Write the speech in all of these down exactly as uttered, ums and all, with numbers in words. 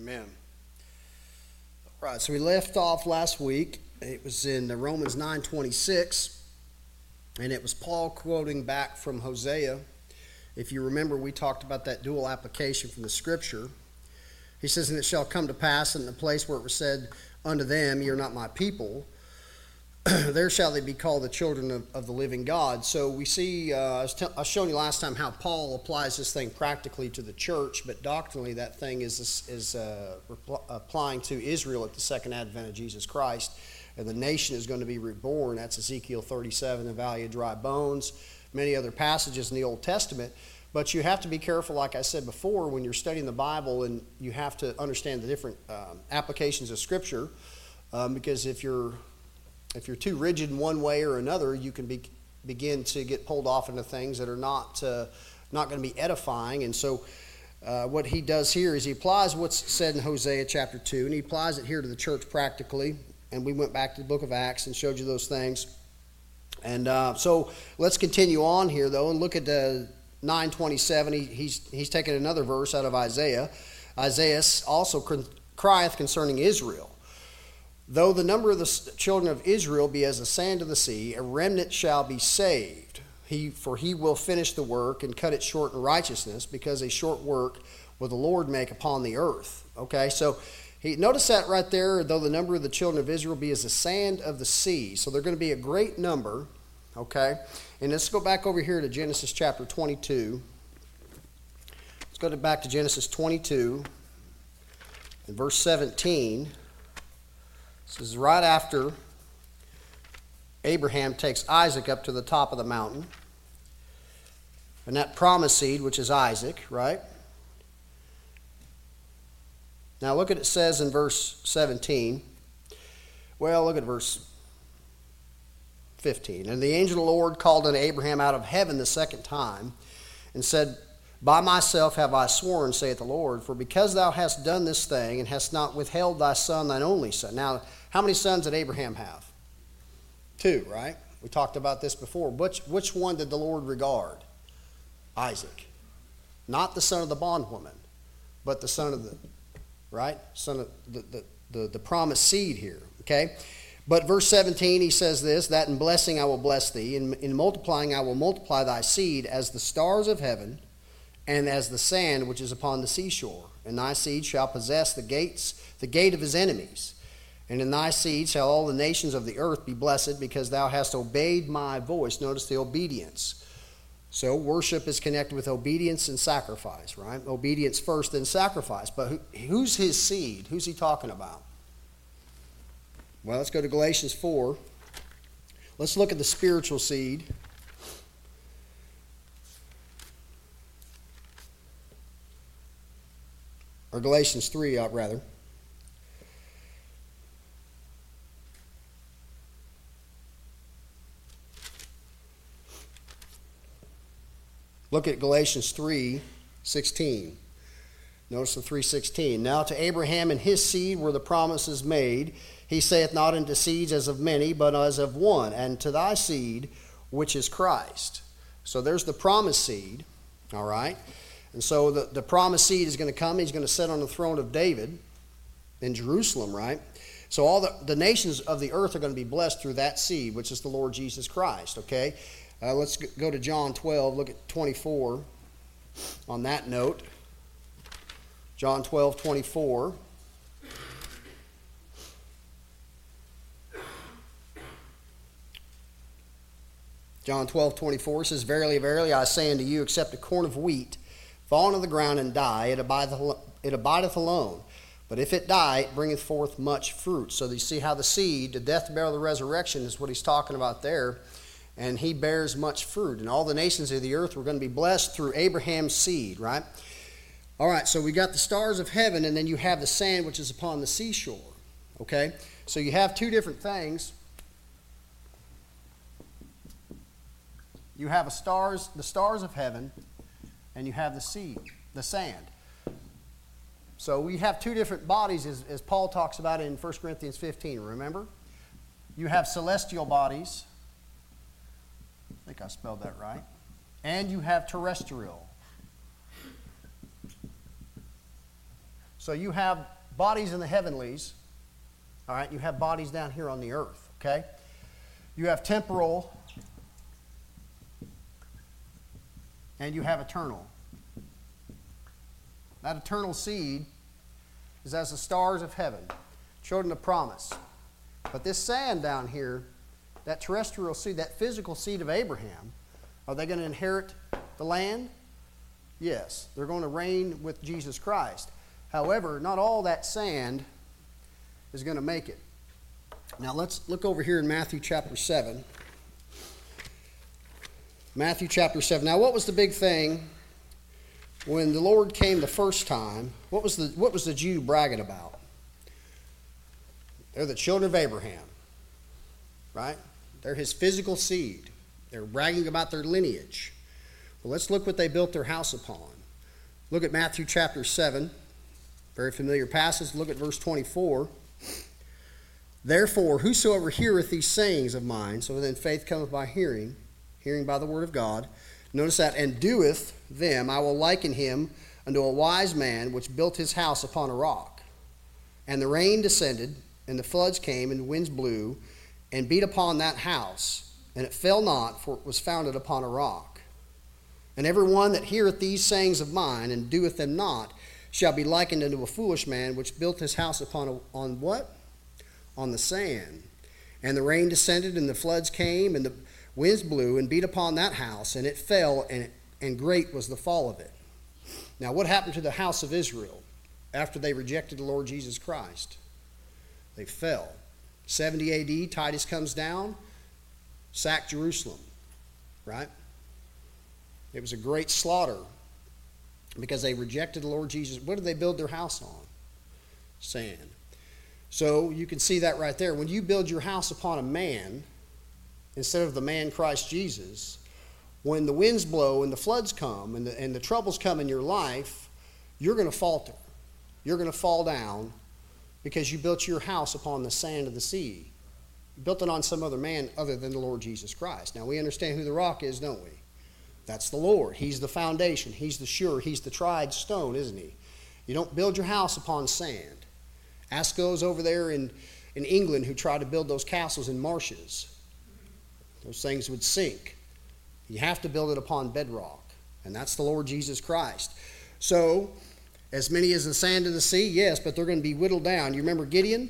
Amen. All right, so we left off last week. It was in Romans nine twenty-six, and it was Paul quoting back from Hosea. If you remember, we talked about that dual application from the Scripture. He says, "And it shall come to pass in the place where it was said unto them, Ye are not my people, there shall they be called the children of, of the living God." So we see, uh, I, was te- I was showing you last time how Paul applies this thing practically to the church, but doctrinally that thing is, is uh, repl- applying to Israel at the second advent of Jesus Christ. And the nation is going to be reborn. That's Ezekiel thirty-seven, the valley of dry bones, many other passages in the Old Testament. But you have to be careful, like I said before, when you're studying the Bible, and you have to understand the different um, applications of Scripture, um, because if you're If you're too rigid in one way or another, you can be, begin to get pulled off into things that are not uh, not going to be edifying. And so uh, what he does here is he applies what's said in Hosea chapter two, and he applies it here to the church practically. And we went back to the book of Acts and showed you those things. And uh, so let's continue on here, though, and look at uh, nine twenty-seven. He, he's, he's taken another verse out of Isaiah. Isaiah also crieth concerning Israel. Though the number of the children of Israel be as the sand of the sea, a remnant shall be saved. He, for he will finish the work and cut it short in righteousness, because a short work will the Lord make upon the earth. Okay, so he, notice that right there, though the number of the children of Israel be as the sand of the sea. So they're going to be a great number, okay? And let's go back over here to Genesis chapter twenty-two. Let's go to back to Genesis twenty-two and verse seventeen. This is right after Abraham takes Isaac up to the top of the mountain. And that promised seed, which is Isaac, right? Now look at it says in verse seventeen. Well, look at verse fifteen. "And the angel of the Lord called unto Abraham out of heaven the second time, and said, By myself have I sworn, saith the Lord, for because thou hast done this thing, and hast not withheld thy son, thine only son." Now, how many sons did Abraham have? Two, right? We talked about this before. Which, which one did the Lord regard? Isaac. Not the son of the bondwoman, but the son of the, right? Son of the, the, the, the promised seed here, okay? But verse seventeen, he says this, "That in blessing I will bless thee, and in multiplying I will multiply thy seed as the stars of heaven, and as the sand which is upon the seashore. And thy seed shall possess the gates, the gate of his enemies. And in thy seed shall all the nations of the earth be blessed, because thou hast obeyed my voice." Notice the obedience. So worship is connected with obedience and sacrifice, right? Obedience first, then sacrifice. But who, who's his seed? Who's he talking about? Well, let's go to Galatians four. Let's look at the spiritual seed. Or Galatians three, uh, rather. Look at Galatians three sixteen. Notice the three sixteen. "Now to Abraham and his seed were the promises made. He saith not unto seeds as of many, but as of one, and to thy seed, which is Christ." So there's the promised seed, all right? And so the, the promised seed is going to come. He's going to sit on the throne of David in Jerusalem, right? So all the, the nations of the earth are going to be blessed through that seed, which is the Lord Jesus Christ, okay? Uh, let's go to John twelve, look at twenty-four on that note. John twelve, twenty-four. John twelve, twenty-four says, "Verily, verily, I say unto you, except a corn of wheat fall into the ground and die, it abideth, it abideth alone. But if it die, it bringeth forth much fruit." So you see how the seed, the death, burial, the resurrection is what he's talking about there. And he bears much fruit. And all the nations of the earth were going to be blessed through Abraham's seed, right? All right, so we got the stars of heaven, and then you have the sand which is upon the seashore, okay? So you have two different things. You have a stars, the stars of heaven, and you have the seed, the sand. So we have two different bodies, as, as Paul talks about in First Corinthians fifteen, remember? You have celestial bodies. I think I spelled that right. And you have terrestrial. So you have bodies in the heavenlies, all right? You have bodies down here on the earth, okay? You have temporal, and you have eternal. That eternal seed is as the stars of heaven, children of promise. But this sand down here, that terrestrial seed, that physical seed of Abraham, are they going to inherit the land? Yes, they're going to reign with Jesus Christ. However, not all that sand is going to make it. Now let's look over here in Matthew chapter seven. Matthew chapter seven. Now what was the big thing when the Lord came the first time? What was the what was the Jew bragging about? They're the children of Abraham, right? They're his physical seed. They're bragging about their lineage. Well, let's look what they built their house upon. Look at Matthew chapter seven. Very familiar passage. Look at verse twenty-four. Therefore, whosoever heareth these sayings of mine, so then faith cometh by hearing, hearing by the word of God. Notice that, and doeth them, I will liken him unto a wise man which built his house upon a rock. And the rain descended, and the floods came, and the winds blew, and beat upon that house. And it fell not, for it was founded upon a rock. And every one that heareth these sayings of mine, and doeth them not, shall be likened unto a foolish man which built his house upon a, on what? On the sand. And the rain descended, and the floods came, and the winds blew, and beat upon that house, and it fell, and, it, and great was the fall of it. Now, what happened to the house of Israel after they rejected the Lord Jesus Christ? They fell. seventy A D, Titus comes down, sacked Jerusalem, right? It was a great slaughter because they rejected the Lord Jesus. What did they build their house on? Sand. So you can see that right there. When you build your house upon a man, instead of the man Christ Jesus, when the winds blow and the floods come and the, and the troubles come in your life, you're going to falter. You're going to fall down because you built your house upon the sand of the sea. You built it on some other man other than the Lord Jesus Christ. Now, we understand who the rock is, don't we? That's the Lord. He's the foundation. He's the sure. He's the tried stone, isn't he? You don't build your house upon sand. Ask those over there in, in England who try to build those castles in marshes. Those things would sink. You have to build it upon bedrock, and that's the Lord Jesus Christ. So, as many as the sand of the sea, yes, but they're going to be whittled down. You remember Gideon?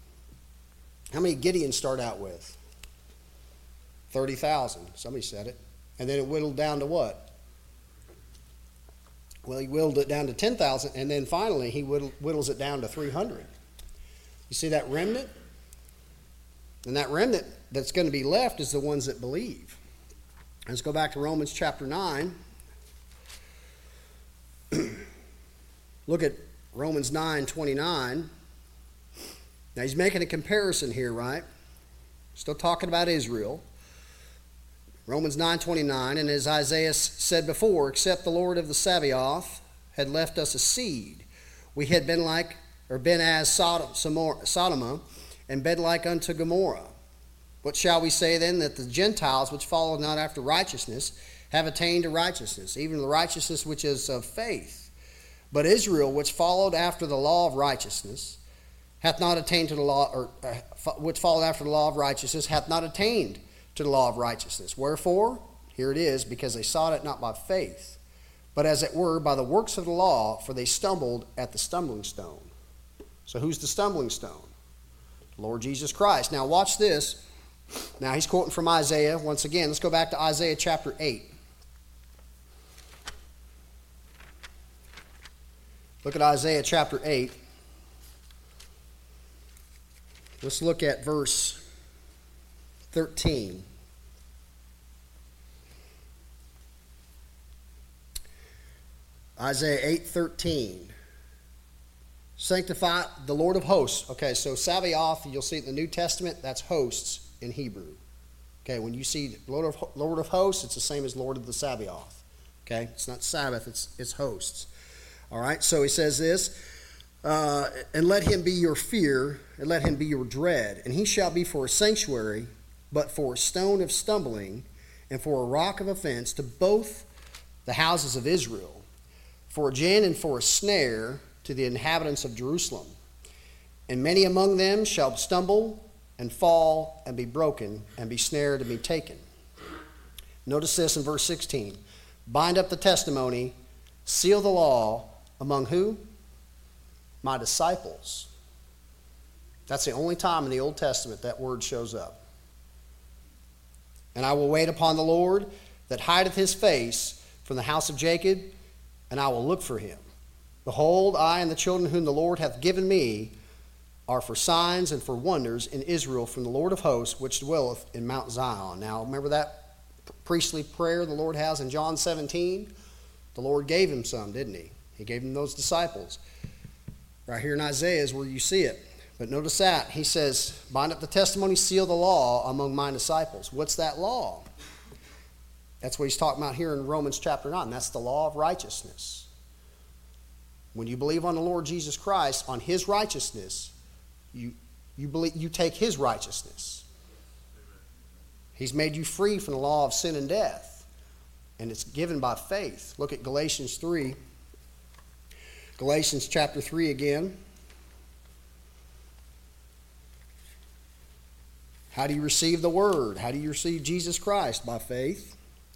How many Gideon start out with? thirty thousand. Somebody said it. And then it whittled down to what? Well, he whittled it down to ten thousand, and then finally he whittle, whittles it down to three hundred. You see that remnant? And that remnant that's going to be left is the ones that believe. Let's go back to Romans chapter nine. Look at Romans nine twenty-nine. Now he's making a comparison here, right? Still talking about Israel. Romans nine twenty-nine, and as Isaiah said before, except the Lord of the Sabaoth had left us a seed, we had been like, or been as Sodom, Sodom, and been like unto Gomorrah. What shall we say then? That the Gentiles which follow not after righteousness have attained to righteousness, even the righteousness which is of faith. But Israel, which followed after the law of righteousness, hath not attained to the law, or uh, which followed after the law of righteousness, hath not attained to the law of righteousness. Wherefore? Here it is, because they sought it not by faith, but as it were by the works of the law, for they stumbled at the stumbling stone. So who's the stumbling stone? The Lord Jesus Christ. Now watch this. Now he's quoting from Isaiah. Once again, let's go back to Isaiah chapter eight. Look at Isaiah chapter eight. Let's look at verse thirteen. Isaiah eight thirteen. Sanctify the Lord of hosts. Okay, so Sabaoth, you'll see it in the New Testament, that's hosts in Hebrew. Okay, when you see Lord of, Lord of hosts, it's the same as Lord of the Sabaoth. Okay, it's not Sabbath, it's, it's hosts. All right, so he says this, uh, and let him be your fear, and let him be your dread, and he shall be for a sanctuary, but for a stone of stumbling, and for a rock of offense to both the houses of Israel, for a gin and for a snare to the inhabitants of Jerusalem. And many among them shall stumble and fall and be broken and be snared and be taken. Notice this in verse sixteen. Bind up the testimony, seal the law among who? My disciples. That's the only time in the Old Testament that word shows up. And I will wait upon the Lord that hideth his face from the house of Jacob, and I will look for him. Behold, I and the children whom the Lord hath given me are for signs and for wonders in Israel from the Lord of hosts, which dwelleth in Mount Zion. Now, remember that priestly prayer the Lord has in John seventeen? The Lord gave him some, didn't he? He gave him those disciples. Right here in Isaiah is where you see it. But notice that. He says, bind up the testimony, seal the law among my disciples. What's that law? That's what he's talking about here in Romans chapter nine. That's the law of righteousness. When you believe on the Lord Jesus Christ, on his righteousness, you, you, believe, you take his righteousness. He's made you free from the law of sin and death. And it's given by faith. Look at Galatians three. Galatians chapter three again. How do you receive the word? How do you receive Jesus Christ? By faith.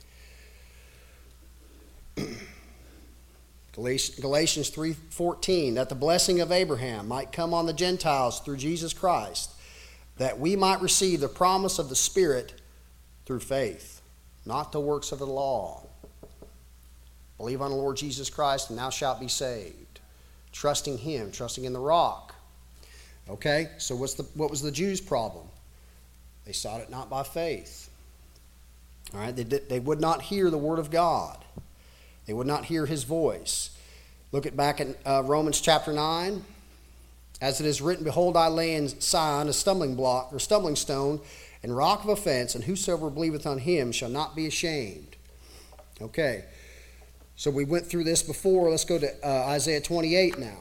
Galatians three fourteen, that the blessing of Abraham might come on the Gentiles through Jesus Christ, that we might receive the promise of the Spirit through faith, not the works of the law. Believe on the Lord Jesus Christ and thou shalt be saved. Trusting him, trusting in the rock. Okay, so what's the, what was the Jews' problem? They sought it not by faith. All right, they, did, they would not hear the word of God. They would not hear his voice. Look at back in uh, Romans chapter nine. As it is written, behold, I lay in Sion a stumbling block or stumbling stone and rock of offense, and whosoever believeth on him shall not be ashamed. Okay, so we went through this before. Let's go to uh, Isaiah twenty-eight now.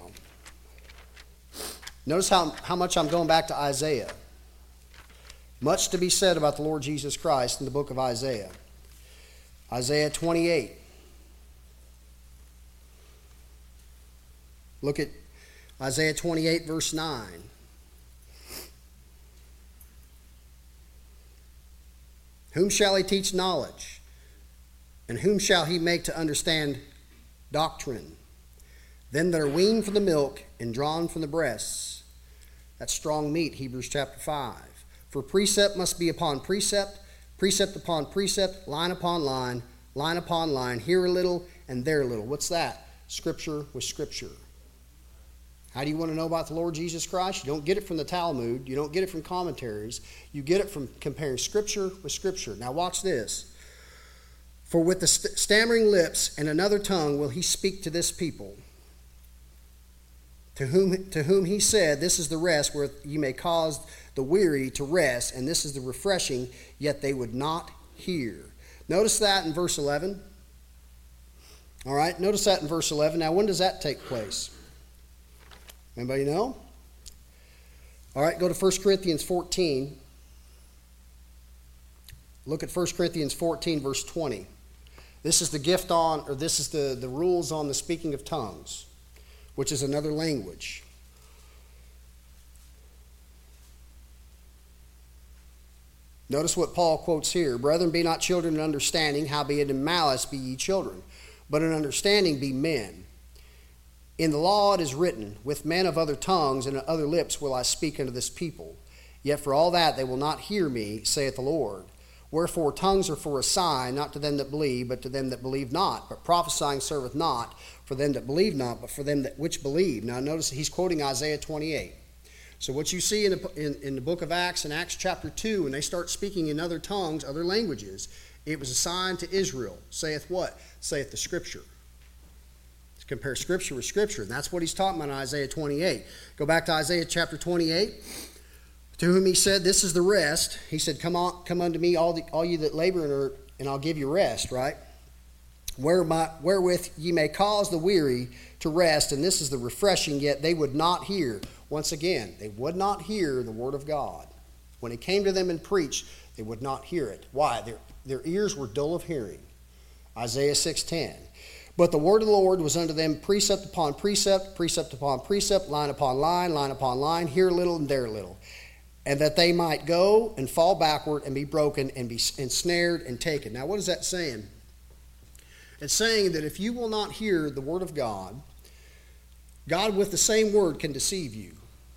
Notice how, how much I'm going back to Isaiah. Much to be said about the Lord Jesus Christ in the book of Isaiah. Isaiah twenty-eight. Look at Isaiah twenty-eight, verse nine. Whom shall he teach knowledge? And whom shall he make to understand doctrine? Them that are weaned from the milk and drawn from the breasts. That's strong meat, Hebrews chapter five. For precept must be upon precept, precept upon precept, line upon line, line upon line, here a little and there a little. What's that? Scripture with Scripture. How do you want to know about the Lord Jesus Christ? You don't get it from the Talmud. You don't get it from commentaries. You get it from comparing Scripture with Scripture. Now watch this. For with the st- stammering lips and another tongue will he speak to this people, to whom, to whom he said, this is the rest where you may cause the weary to rest, and this is the refreshing, yet they would not hear. Notice that in verse eleven. All right, notice that in verse eleven. Now, when does that take place? Anybody know? All right, go to First Corinthians fourteen. Look at First Corinthians fourteen, verse twenty. This is the gift on, or this is the, the rules on the speaking of tongues, which is another language. Notice what Paul quotes here. Brethren, be not children in understanding, howbeit in malice be ye children, but in understanding be men. In the law it is written, with men of other tongues and other lips will I speak unto this people. Yet for all that they will not hear me, saith the Lord. Wherefore tongues are for a sign, not to them that believe, but to them that believe not. But prophesying serveth not for them that believe not, but for them that which believe. Now notice he's quoting Isaiah twenty-eight. So what you see in the, in, in the book of Acts, in Acts chapter two, when they start speaking in other tongues, other languages, it was a sign to Israel. Saith what? Saith the Scripture. Let's compare Scripture with Scripture. And that's what he's talking about in Isaiah twenty-eight. Go back to Isaiah chapter twenty-eight. To whom he said, this is the rest. He said, come on, come unto me, all, the, all you that labor and are, and I'll give you rest, right? Where my, wherewith ye may cause the weary to rest, and this is the refreshing, yet they would not hear. Once again, they would not hear the word of God. When it came to them and preached, they would not hear it. Why? Their, their ears were dull of hearing. Isaiah six ten. But the word of the Lord was unto them precept upon precept, precept upon precept, line upon line, line upon line, here a little and there a little. And that they might go and fall backward and be broken and be ensnared and taken. Now, what is that saying? It's saying that if you will not hear the word of God, God with the same word can deceive you.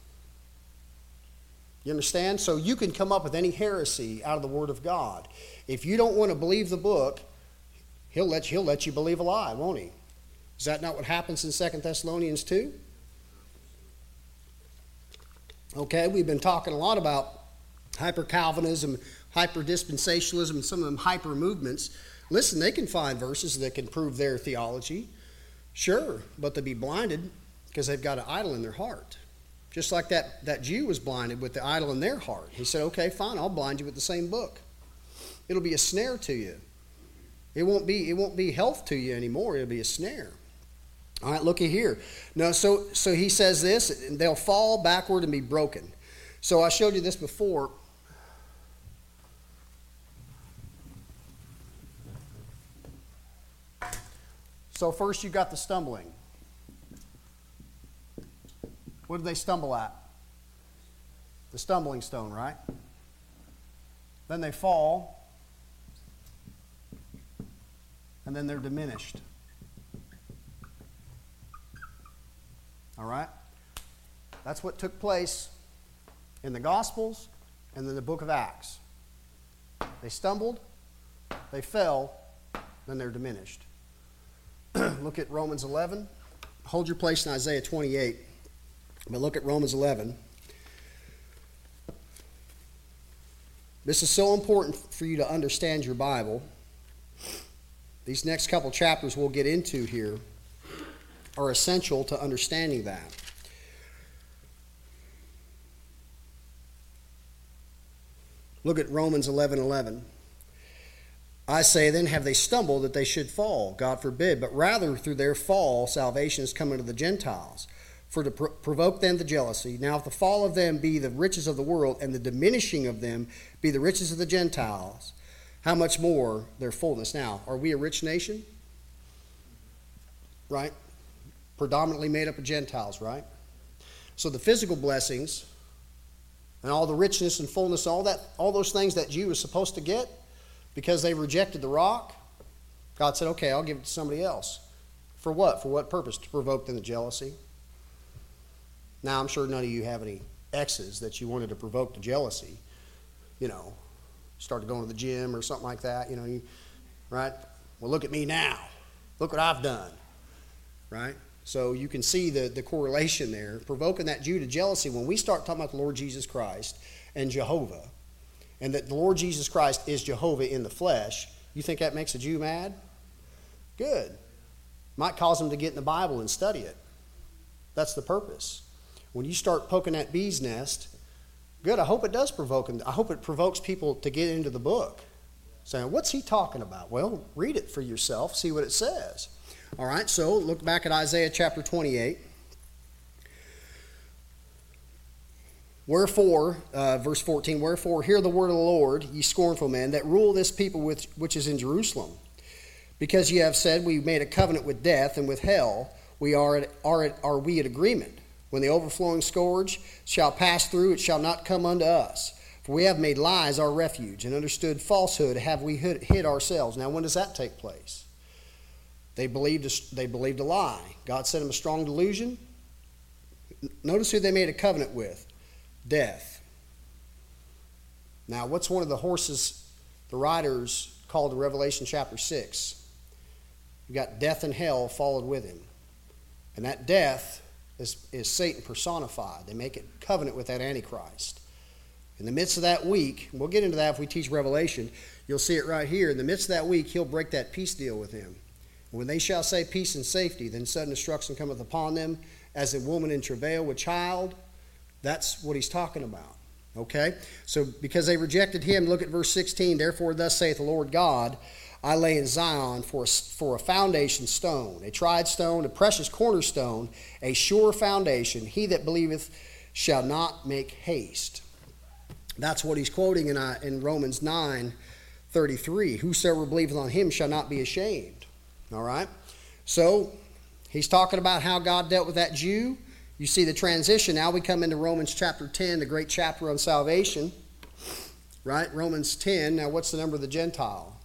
You understand? So you can come up with any heresy out of the word of God. If you don't want to believe the book, he'll let you, he'll let you believe a lie, won't he? Is that not what happens in Second Thessalonians two? Okay, we've been talking a lot about hyper-Calvinism, hyper-dispensationalism, and some of them hyper-movements. Listen, they can find verses that can prove their theology. Sure, but they'll be blinded because they've got an idol in their heart. Just like that, that Jew was blinded with the idol in their heart. He said, okay, fine, I'll blind you with the same book. It'll be a snare to you. It won't be, it won't be health to you anymore. It'll be a snare. All right, look at here. No, so so he says this, they'll fall backward and be broken. So I showed you this before. So first you got the stumbling. What did they stumble at? The stumbling stone, right? Then they fall, and then they're diminished. All right? That's what took place in the Gospels and in the book of Acts. They stumbled, they fell, then they're diminished. Look at Romans eleven. Hold your place in Isaiah twenty-eight. But look at Romans eleven. This is so important for you to understand your Bible. These next couple chapters we'll get into here are essential to understanding that. Look at Romans eleven eleven. I say then, have they stumbled that they should fall? God forbid. But rather through their fall, salvation is come unto the Gentiles, for to pr- provoke them to jealousy. Now if the fall of them be the riches of the world, and the diminishing of them be the riches of the Gentiles, how much more their fullness? Now, are we a rich nation? Right? Predominantly made up of Gentiles, right? So the physical blessings and all the richness and fullness, all that, all those things that Jew was supposed to get, because they rejected the rock, God said, okay, I'll give it to somebody else. For what? For what purpose? To provoke them to jealousy. Now, I'm sure none of you have any exes that you wanted to provoke to jealousy. You know, started going to the gym or something like that, you know, you, right? Well, look at me now. Look what I've done, right? So you can see the, the correlation there. Provoking that Jew to jealousy, when we start talking about the Lord Jesus Christ and Jehovah, and that the Lord Jesus Christ is Jehovah in the flesh, you think that makes a Jew mad? Good. Might cause them to get in the Bible and study it. That's the purpose. When you start poking that bee's nest, good, I hope it does provoke them. I hope it provokes people to get into the book. Saying, what's he talking about? Well, read it for yourself, see what it says. All right, so look back at Isaiah chapter twenty-eight. Wherefore, uh, verse fourteen, wherefore hear the word of the Lord, ye scornful men, that rule this people which, which is in Jerusalem. Because ye have said, we made a covenant with death and with hell, we are, at, are, at, are we at agreement. When the overflowing scourge shall pass through, it shall not come unto us. For we have made lies our refuge, and understood falsehood have we hid, hid ourselves. Now, when does that take place? They believed a, they believed a lie. God sent them a strong delusion. Notice who they made a covenant with. Death. Now, what's one of the horses the riders called in Revelation chapter six? You've got death and hell followed with him. And that death is, is Satan personified. They make a covenant with that Antichrist. In the midst of that week, we'll get into that if we teach Revelation, you'll see it right here. In the midst of that week, he'll break that peace deal with him. And when they shall say peace and safety, then sudden destruction cometh upon them, as a woman in travail with child. That's what he's talking about. Okay? So because they rejected him, look at verse sixteen. Therefore thus saith the Lord God, I lay in Zion for a, for a foundation stone, a tried stone, a precious cornerstone, a sure foundation. He that believeth shall not make haste. That's what he's quoting in, uh, in Romans nine thirty-three. Whosoever believeth on him shall not be ashamed. All right? So he's talking about how God dealt with that Jew. You see the transition. Now we come into Romans chapter ten, the great chapter on salvation. Right? Romans ten. Now what's the number of the Gentile?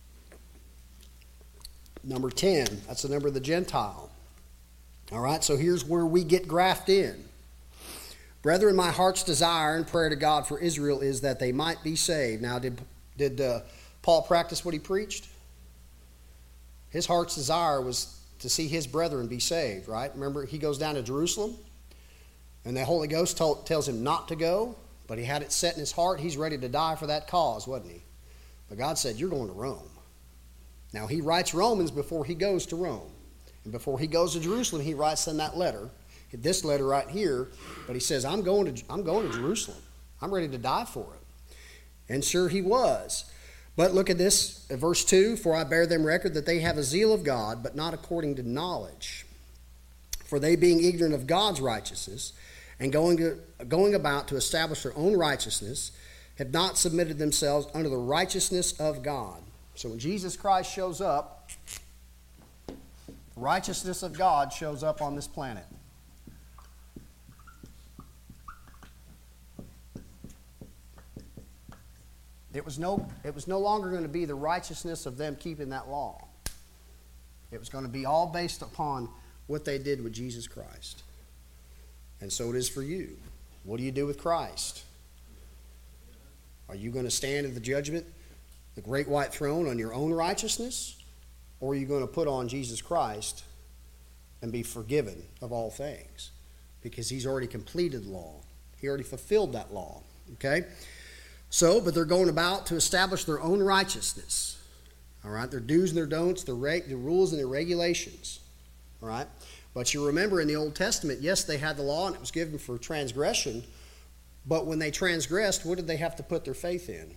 Number ten. That's the number of the Gentile. All right, so here's where we get grafted in. Brethren, my heart's desire and prayer to God for Israel is that they might be saved. Now, did, did uh, Paul practice what he preached? His heart's desire was to see his brethren be saved, right? Remember, he goes down to Jerusalem, and the Holy Ghost told, tells him not to go, but he had it set in his heart. He's ready to die for that cause, wasn't he? But God said, you're going to Rome. Now, he writes Romans before he goes to Rome. And before he goes to Jerusalem, he writes them that letter, this letter right here. But he says, I'm going to, I'm going to Jerusalem. I'm ready to die for it. And sure he was. But look at this, verse two, for I bear them record that they have a zeal of God, but not according to knowledge. For they being ignorant of God's righteousness, and going, to, going about to establish their own righteousness, have not submitted themselves unto the righteousness of God. So when Jesus Christ shows up, righteousness of God shows up on this planet. It was no, it was no longer going to be the righteousness of them keeping that law. It was going to be all based upon what they did with Jesus Christ. And so it is for you. What do you do with Christ? Are you going to stand at the judgment, the great white throne, on your own righteousness? Or are you going to put on Jesus Christ and be forgiven of all things? Because he's already completed the law. He already fulfilled that law. Okay? So, but they're going about to establish their own righteousness. All right? Their do's and their don'ts, their, reg, their rules and their regulations. All right? But you remember in the Old Testament, yes, they had the law and it was given for transgression. But when they transgressed, what did they have to put their faith in?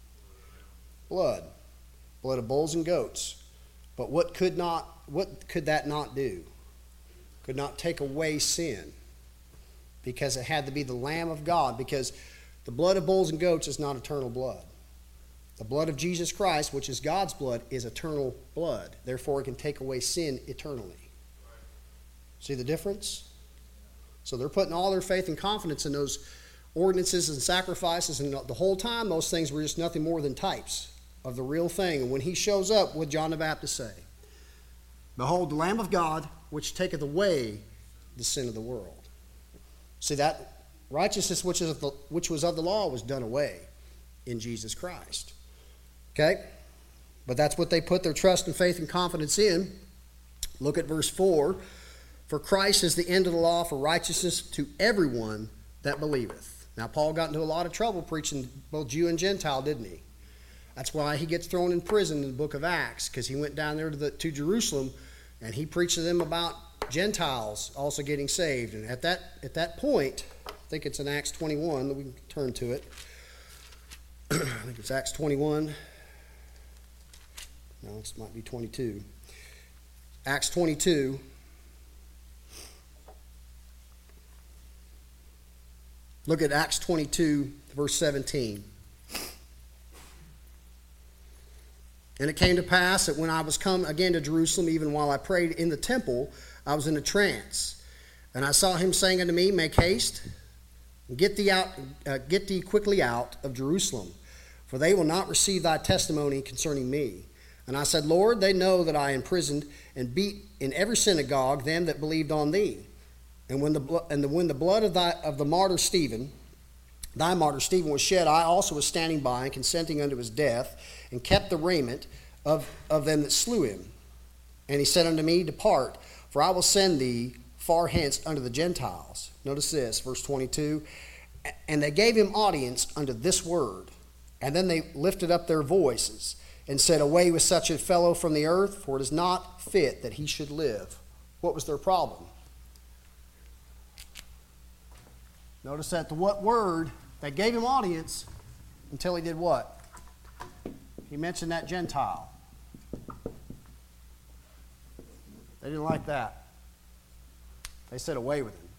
Blood. Blood of bulls and goats. But what could not, what could that not do? Could not take away sin. Because it had to be the Lamb of God. Because the blood of bulls and goats is not eternal blood. The blood of Jesus Christ, which is God's blood, is eternal blood. Therefore, it can take away sin eternally. See the difference? So they're putting all their faith and confidence in those ordinances and sacrifices. And the whole time, those things were just nothing more than types of the real thing. And when he shows up, what did John the Baptist say? Behold, the Lamb of God, which taketh away the sin of the world. See, that righteousness which, is of the, which was of the law was done away in Jesus Christ. Okay? But that's what they put their trust and faith and confidence in. Look at verse four. For Christ is the end of the law for righteousness to everyone that believeth. Now, Paul got into a lot of trouble preaching both Jew and Gentile, didn't he? That's why he gets thrown in prison in the book of Acts, because he went down there to, the, to Jerusalem and he preached to them about Gentiles also getting saved. And at that, at that point, I think it's in Acts twenty-one, we can turn to it. I think it's Acts twenty-one. No, this might be twenty-two. Acts twenty-two. Look at Acts twenty-two, verse seventeen. And it came to pass that when I was come again to Jerusalem, even while I prayed in the temple, I was in a trance. And I saw him saying unto me, Make haste, and get thee out, uh, get thee quickly out of Jerusalem, for they will not receive thy testimony concerning me. And I said, Lord, they know that I imprisoned and beat in every synagogue them that believed on thee. And when the and the, when the blood of thy of the martyr Stephen, thy martyr Stephen was shed, I also was standing by and consenting unto his death, and kept the raiment of, of them that slew him. And he said unto me, Depart, for I will send thee far hence unto the Gentiles. Notice this, verse twenty-two. And they gave him audience unto this word. And then they lifted up their voices and said, Away with such a fellow from the earth, for it is not fit that he should live. What was their problem? Notice that the what word, they gave him audience until he did what? He mentioned that Gentile. They didn't like that. They said away with him.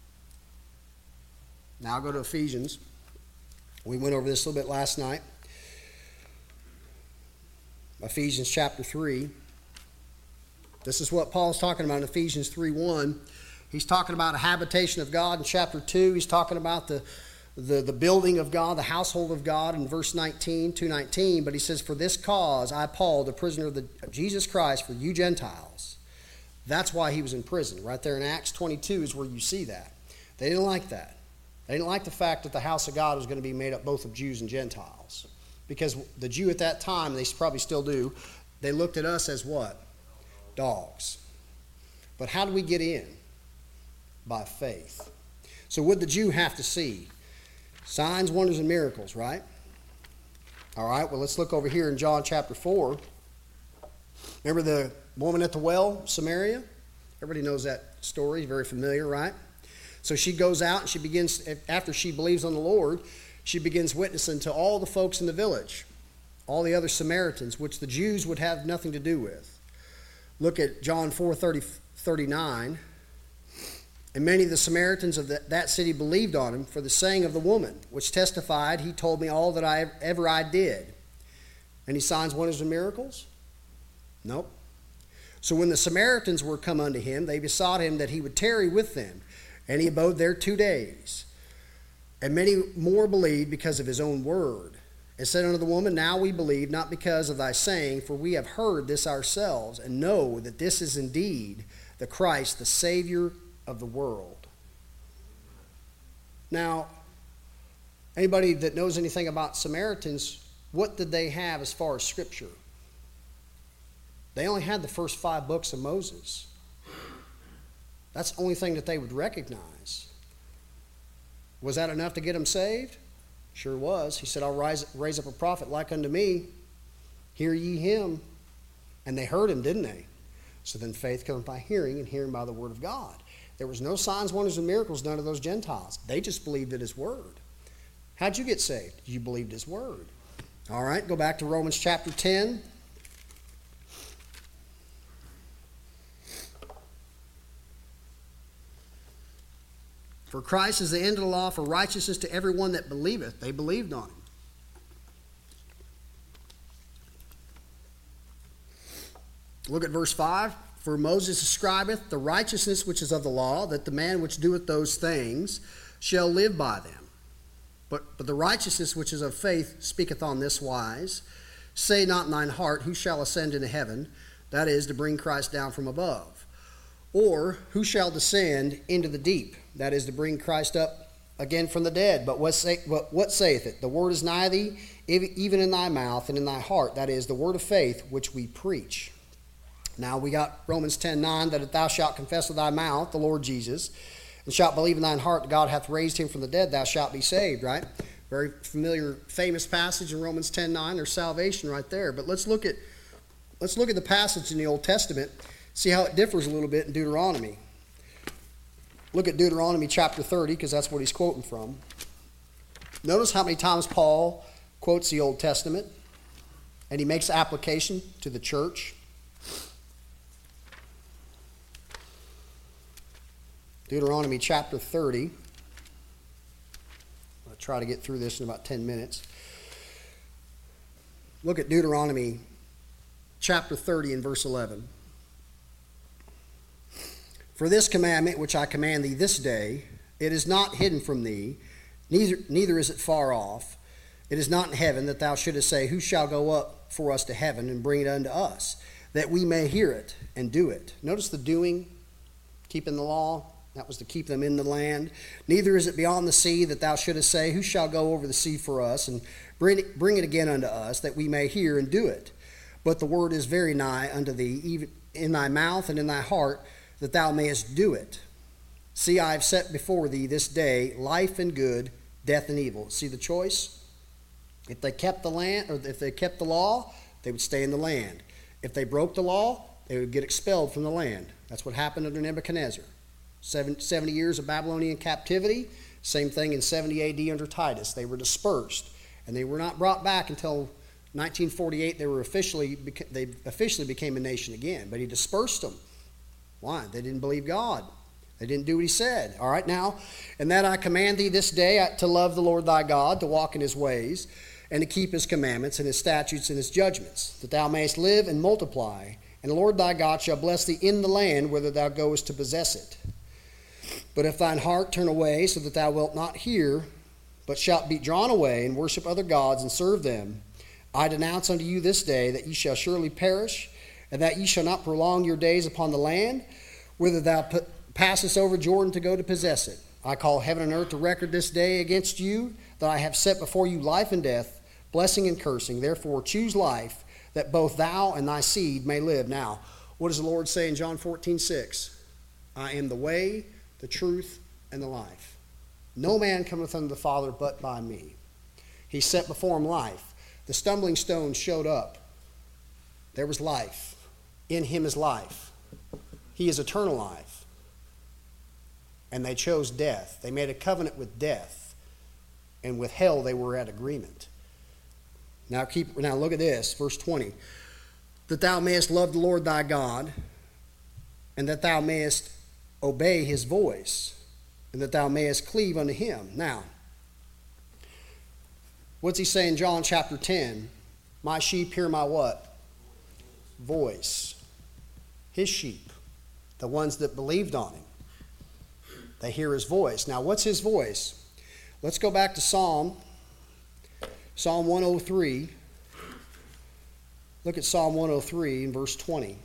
Now I'll go to Ephesians. We went over this a little bit last night. Ephesians chapter three. This is what Paul's talking about in Ephesians three one. He's talking about a habitation of God in chapter two. He's talking about the, the, the building of God, the household of God in verse nineteen, two nineteen. But he says, for this cause I, Paul, the prisoner of, the, of Jesus Christ, for you Gentiles. That's why he was in prison. Right there in Acts twenty-two is where you see that. They didn't like that. They didn't like the fact that the house of God was going to be made up both of Jews and Gentiles. Because the Jew at that time, they probably still do, they looked at us as what? Dogs. But how do we get in? By faith. So what did the Jew have to see? Signs, wonders, and miracles, right? All right, well, let's look over here in John chapter four. Remember the woman at the well, Samaria? Everybody knows that story, very familiar, right? So she goes out and she begins, after she believes on the Lord, she begins witnessing to all the folks in the village, all the other Samaritans, which the Jews would have nothing to do with. Look at John four thirty, thirty-nine. And many of the Samaritans of the, that city believed on him for the saying of the woman, which testified, he told me all that I ever I did. Any signs, wonders, and miracles? Nope. So when the Samaritans were come unto him, they besought him that he would tarry with them. And he abode there two days. And many more believed because of his own word. And said unto the woman, now we believe, not because of thy saying, for we have heard this ourselves, and know that this is indeed the Christ, the Savior of the world. Now, anybody that knows anything about Samaritans, what did they have as far as Scripture? They only had the first five books of Moses. That's the only thing that they would recognize. Was that enough to get them saved? Sure was. He said, I'll rise, raise up a prophet like unto me. Hear ye him. And they heard him, didn't they? So then faith comes by hearing, and hearing by the word of God. There was no signs, wonders, and miracles done to those Gentiles. They just believed in his word. How'd you get saved? You believed his word. All right, go back to Romans chapter ten. For Christ is the end of the law for righteousness to everyone that believeth. They believed on him. Look at verse five. For Moses describeth the righteousness which is of the law, that the man which doeth those things shall live by them. But, but the righteousness which is of faith speaketh on this wise, say not in thine heart, who shall ascend into heaven? That is, to bring Christ down from above. Or, who shall descend into the deep? That is, to bring Christ up again from the dead. But what, say, what, what saith it? The word is nigh thee, even in thy mouth and in thy heart. That is, the word of faith which we preach. Now we got Romans ten nine, that if thou shalt confess with thy mouth the Lord Jesus, and shalt believe in thine heart that God hath raised him from the dead, thou shalt be saved, right? Very familiar, famous passage in Romans ten nine. There's salvation right there. But let's look at let's look at the passage in the Old Testament, see how it differs a little bit in Deuteronomy. Look at Deuteronomy chapter thirty, because that's what he's quoting from. Notice how many times Paul quotes the Old Testament, and he makes application to the church. Deuteronomy chapter thirty. I'll try to get through this in about ten minutes. Look at Deuteronomy chapter thirty and verse eleven. For this commandment which I command thee this day, it is not hidden from thee, neither, neither is it far off. It is not in heaven, that thou shouldest say, who shall go up for us to heaven and bring it unto us, that we may hear it and do it. Notice the doing, keeping the law. That was to keep them in the land. Neither is it beyond the sea, that thou shouldest say, who shall go over the sea for us and bring it, bring it again unto us, that we may hear and do it. But the word is very nigh unto thee, even in thy mouth and in thy heart, that thou mayest do it. See, I have set before thee this day life and good, death and evil. See the choice? If they kept the land, or if they kept the law, they would stay in the land. If they broke the law, they would get expelled from the land. That's what happened under Nebuchadnezzar. seventy years of Babylonian captivity, same thing in seventy A D under Titus. They were dispersed, and they were not brought back until nineteen forty-eight. They were officially they officially became a nation again, but he dispersed them. Why? They didn't believe God. They didn't do what he said. All right, now, and that I command thee this day to love the Lord thy God, to walk in his ways, and to keep his commandments and his statutes and his judgments, that thou mayest live and multiply, And the Lord thy God shall bless thee in the land whither thou goest to possess it. But if thine heart turn away, so that thou wilt not hear, but shalt be drawn away, and worship other gods, and serve them, I denounce unto you this day that ye shall surely perish, and that ye shall not prolong your days upon the land whither thou passest over Jordan to go to possess it. I call heaven and earth to record this day against you, that I have set before you life and death, blessing and cursing. Therefore choose life, that both thou and thy seed may live. Now, what does the Lord say in John fourteen six? I am the way, the truth, and the life. No man cometh unto the Father but by me. He set before him life. The stumbling stone showed up. There was life. In him is life. He is eternal life. And they chose death. They made a covenant with death. And with hell they were at agreement. Now keep now look at this, verse twenty. That thou mayest love the Lord thy God, and that thou mayest obey his voice, and that thou mayest cleave unto him. Now, what's he say in John chapter ten? My sheep hear my what? Voice. His sheep, the ones that believed on him. They hear his voice. Now, what's his voice? Let's go back to Psalm, Psalm one oh three. Look at Psalm one oh three in verse twenty.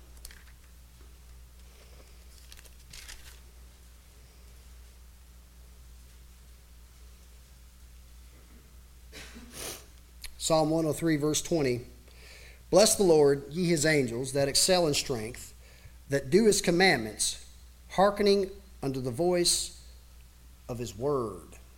Psalm one oh three, verse twenty. Bless the Lord, ye his angels, that excel in strength, that do his commandments, hearkening unto the voice of his word.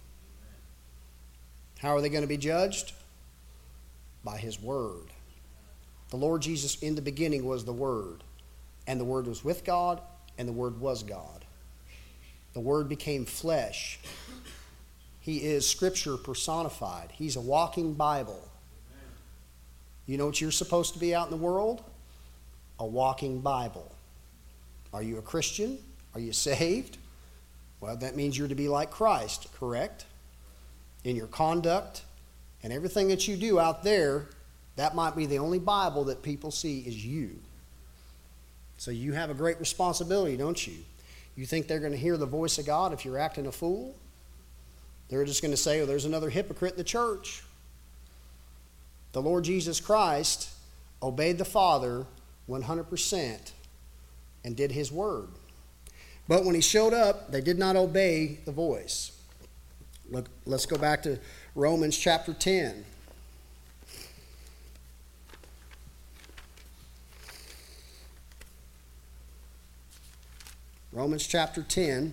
How are they going to be judged? By his word. The Lord Jesus in the beginning was the Word, and the Word was with God, and the Word was God. The Word became flesh. He is Scripture personified. He's a walking Bible. You know what you're supposed to be out in the world? A walking Bible. Are you a Christian? Are you saved? Well, that means you're to be like Christ, correct? In your conduct and everything that you do out there, that might be the only Bible that people see is you. So you have a great responsibility, don't you? You think they're going to hear the voice of God if you're acting a fool? They're just going to say, oh, there's another hypocrite in the church. The Lord Jesus Christ obeyed the Father one hundred percent and did his word. But when he showed up, they did not obey the voice. Look, let's go back to Romans chapter ten. Romans chapter ten.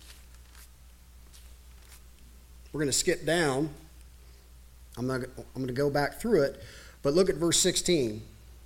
We're going to skip down. I'm not. I'm going to go back through it, but look at verse sixteen.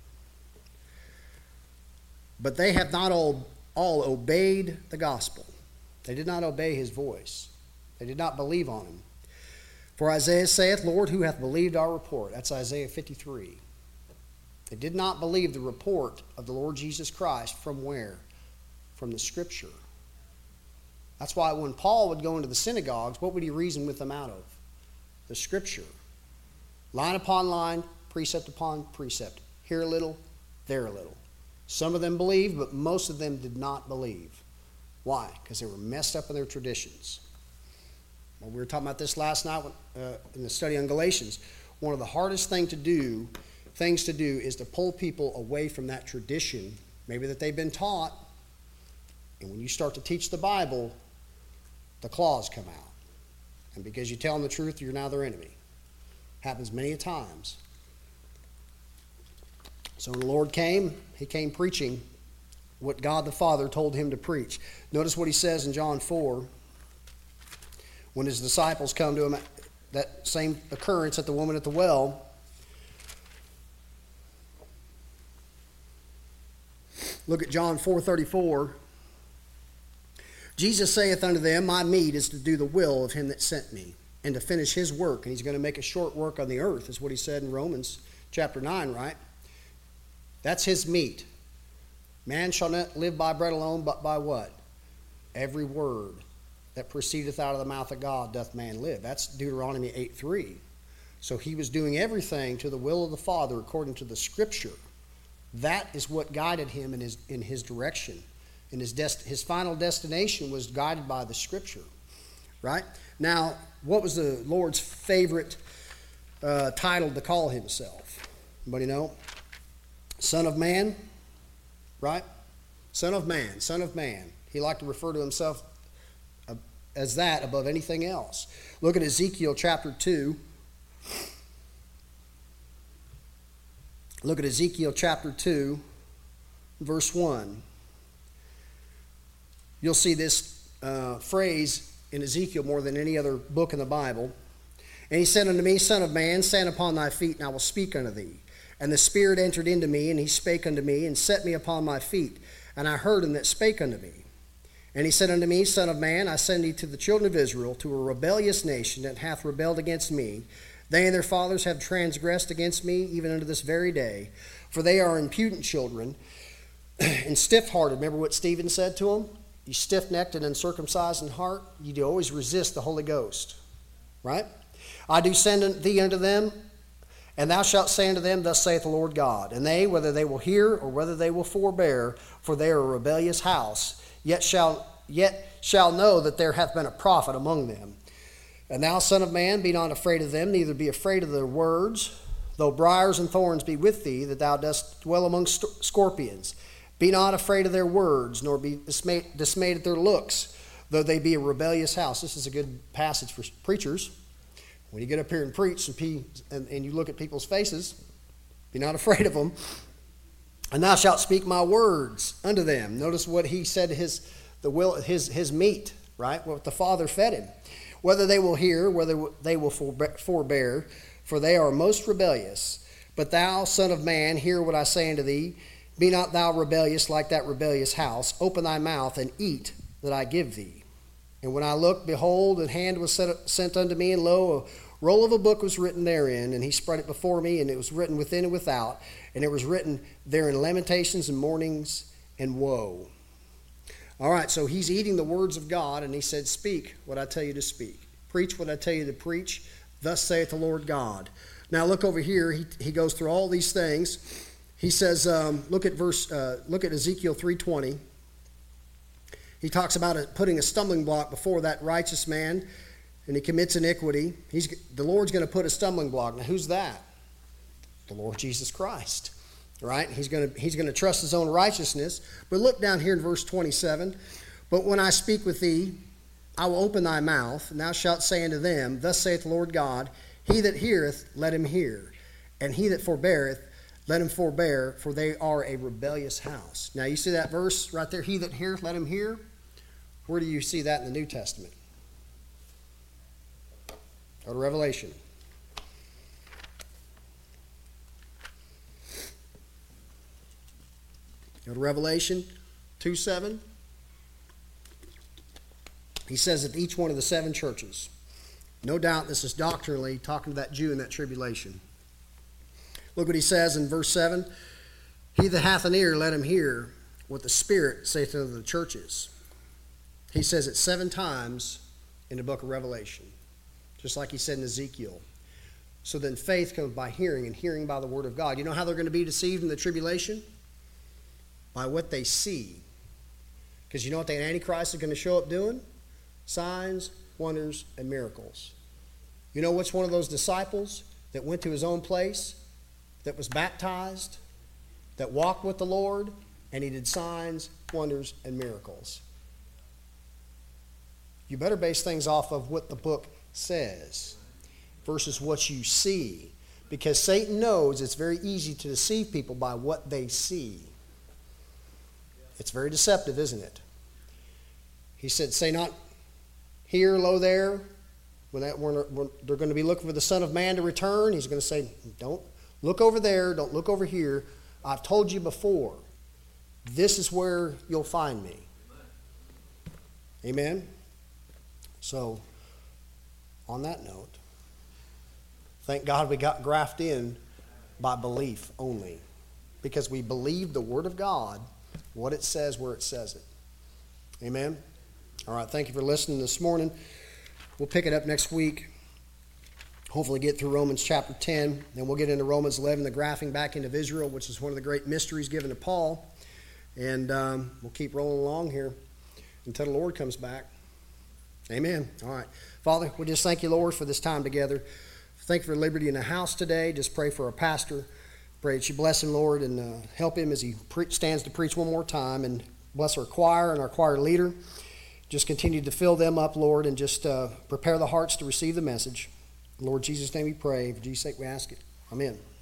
But they have not all, all obeyed the gospel. They did not obey his voice. They did not believe on him. For Isaiah saith, Lord, who hath believed our report? That's Isaiah fifty-three. They did not believe the report of the Lord Jesus Christ from where? From the Scripture. That's why when Paul would go into the synagogues, what would he reason with them out of? The Scripture. Line upon line, precept upon precept. Here a little, there a little. Some of them believed, but most of them did not believe. Why? Because they were messed up in their traditions. Well, we were talking about this last night uh, in the study on Galatians. One of the hardest thing to do, things to do is to pull people away from that tradition, maybe that they've been taught. And when you start to teach the Bible, the claws come out. And because you tell them the truth, you're now their enemy. Happens many a times. So when the Lord came, he came preaching what God the Father told him to preach. Notice what he says in John four. When his disciples come to him, that same occurrence at the woman at the well. Look at John four thirty-four. Jesus saith unto them, my meat is to do the will of him that sent me, and to finish his work. And he's going to make a short work on the earth, is what he said in Romans chapter nine, right? That's his meat. Man shall not live by bread alone, but by what? Every word that proceedeth out of the mouth of God doth man live. That's Deuteronomy eight three. So he was doing everything to the will of the Father according to the Scripture. That is what guided him in his, in his direction. And his, dest- his final destination was guided by the Scripture. Right? Now, what was the Lord's favorite uh, title to call himself? Anybody know? Son of Man? Right? Son of Man, Son of Man. He liked to refer to himself as that above anything else. Look at Ezekiel chapter two. Look at Ezekiel chapter two, verse one. You'll see this uh, phrase in Ezekiel more than any other book in the Bible. And he said unto me, Son of man, stand upon thy feet, and I will speak unto thee. And the Spirit entered into me, and he spake unto me, and set me upon my feet. And I heard him that spake unto me. And he said unto me, Son of man, I send thee to the children of Israel, to a rebellious nation that hath rebelled against me. They and their fathers have transgressed against me, even unto this very day. For they are impudent children, and stiff-hearted. Remember what Stephen said to them? You stiff-necked and uncircumcised in heart, you do always resist the Holy Ghost. Right? I do send thee unto them, and thou shalt say unto them, Thus saith the Lord God. And they, whether they will hear or whether they will forbear, for they are a rebellious house, yet shall yet shall know that there hath been a prophet among them. And thou, son of man, be not afraid of them, neither be afraid of their words, though briars and thorns be with thee, that thou dost dwell among st- scorpions. Be not afraid of their words, nor be dismayed, dismayed at their looks, though they be a rebellious house. This is a good passage for preachers. When you get up here and preach and, pee, and, and you look at people's faces, be not afraid of them. And thou shalt speak my words unto them. Notice what he said, his the will his his meat, right? What the Father fed him. Whether they will hear, whether they will forbear, for they are most rebellious. But thou, son of man, hear what I say unto thee. Be not thou rebellious like that rebellious house. Open thy mouth and eat that I give thee. And when I looked, behold, a hand was sent unto me, and lo, a roll of a book was written therein, and he spread it before me, and it was written within and without, and it was written therein lamentations and mournings and woe. All right, so he's eating the words of God, and he said, Speak what I tell you to speak. Preach what I tell you to preach. Thus saith the Lord God. Now look over here. He, he goes through all these things. He says, um, look at verse, uh, look at Ezekiel three twenty. He talks about it, putting a stumbling block before that righteous man, and he commits iniquity. He's, the Lord's going to put a stumbling block. Now, who's that? The Lord Jesus Christ, right? He's going to he's going to trust his own righteousness. But look down here in verse twenty-seven. But when I speak with thee, I will open thy mouth, and thou shalt say unto them, Thus saith the Lord God, He that heareth, let him hear, and he that forbeareth, let him forbear, for they are a rebellious house. Now, you see that verse right there? He that heareth, let him hear. Where do you see that in the New Testament? Go to Revelation. Go to Revelation two seven. He says that each one of the seven churches. No doubt this is doctrinally talking to that Jew in that tribulation. Look what he says in verse seven. He that hath an ear, let him hear what the Spirit saith unto the churches. He says it seven times in the book of Revelation, just like he said in Ezekiel. So then faith comes by hearing, and hearing by the word of God. You know how they're going to be deceived in the tribulation? By what they see. Because you know what the Antichrist is going to show up doing? Signs, wonders, and miracles. You know what's one of those disciples that went to his own place, that was baptized, that walked with the Lord, and he did signs, wonders, and miracles? You better base things off of what the book says versus what you see. Because Satan knows it's very easy to deceive people by what they see. It's very deceptive, isn't it? He said, say not here, lo there. When, that, when they're going to be looking for the Son of Man to return, he's going to say, don't look over there, don't look over here. I've told you before, this is where you'll find me. Amen? So, on that note, thank God we got grafted in by belief only. Because we believe the Word of God, what it says, where it says it. Amen? All right, thank you for listening this morning. We'll pick it up next week hopefully get through Romans chapter ten. Then we'll get into Romans eleven, the grafting back into Israel, which is one of the great mysteries given to Paul. And um, we'll keep rolling along here until the Lord comes back. Amen. All right. Father, we just thank you, Lord, for this time together. Thank you for liberty in the house today. Just pray for our pastor. Pray that you bless him, Lord, and uh, help him as he pre- stands to preach one more time. And bless our choir and our choir leader. Just continue to fill them up, Lord, and just uh, prepare the hearts to receive the message. In Lord Jesus' name we pray. For Jesus' sake we ask it. Amen.